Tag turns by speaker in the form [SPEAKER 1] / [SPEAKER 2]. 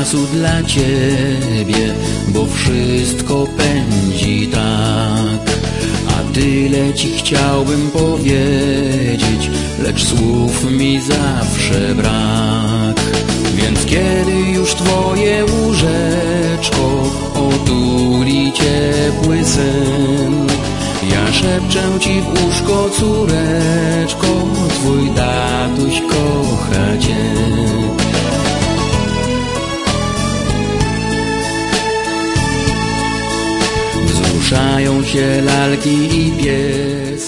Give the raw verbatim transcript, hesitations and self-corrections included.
[SPEAKER 1] czasu dla ciebie, bo wszystko pędzi tak. A tyle ci chciałbym powiedzieć, lecz słów mi zawsze brak. Więc kiedy już twoje łóżeczko otuli ciepły sen, ja szepczę ci w uszko, córeczko, twój tatuś kocha cię. Wzruszają się lalki i pies,